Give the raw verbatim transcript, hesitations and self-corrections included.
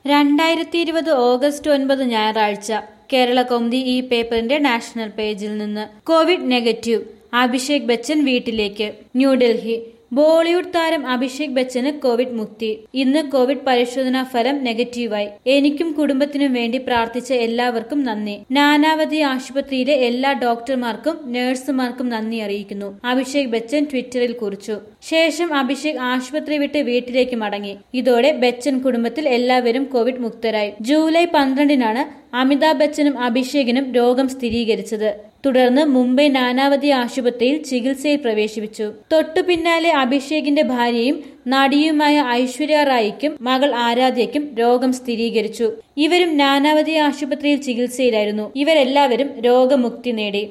രണ്ടായിരത്തി ഇരുപത് ഓഗസ്റ്റ് ഒൻപത് ഞായറാഴ്ച കേരള കൗമുദി ഈ പേപ്പറിന്റെ നാഷണൽ പേജിൽ നിന്ന് കോവിഡ് നെഗറ്റീവ് അഭിഷേക് ബച്ചൻ വീട്ടിലേക്ക്. ന്യൂഡൽഹി. ബോളിവുഡ് താരം അഭിഷേക് ബച്ചന് കോവിഡ് മുക്തി. ഇന്ന് കോവിഡ് പരിശോധനാ ഫലം നെഗറ്റീവായി. എനിക്കും കുടുംബത്തിനും വേണ്ടി പ്രാർത്ഥിച്ച എല്ലാവർക്കും നന്ദി. നാനാവതി ആശുപത്രിയിലെ എല്ലാ ഡോക്ടർമാർക്കും നഴ്സുമാർക്കും നന്ദി അറിയിക്കുന്നു, അഭിഷേക് ബച്ചൻ ട്വിറ്ററിൽ കുറിച്ചു. ശേഷം അഭിഷേക് ആശുപത്രി വിട്ട് വീട്ടിലേക്ക് മടങ്ങി. ഇതോടെ ബച്ചൻ കുടുംബത്തിൽ എല്ലാവരും കോവിഡ് മുക്തരായി. ജൂലൈ പന്ത്രണ്ടിനാണ് അമിതാഭ് ബച്ചനും അഭിഷേകിനും രോഗം സ്ഥിരീകരിച്ചത്. തുടർന്ന് മുംബൈ നാനാവതി ആശുപത്രിയിൽ ചികിത്സയിൽ പ്രവേശിപ്പിച്ചു. തൊട്ടു പിന്നാലെ അഭിഷേകിന്റെ ഭാര്യയും നടിയുമായ ഐശ്വര്യ റായിക്കും മകൾ ആരാധ്യയ്ക്കും രോഗം സ്ഥിരീകരിച്ചു. ഇവരും നാനാവതി ആശുപത്രിയിൽ ചികിത്സയിലായിരുന്നു. ഇവരെല്ലാവരും രോഗമുക്തി നേടി.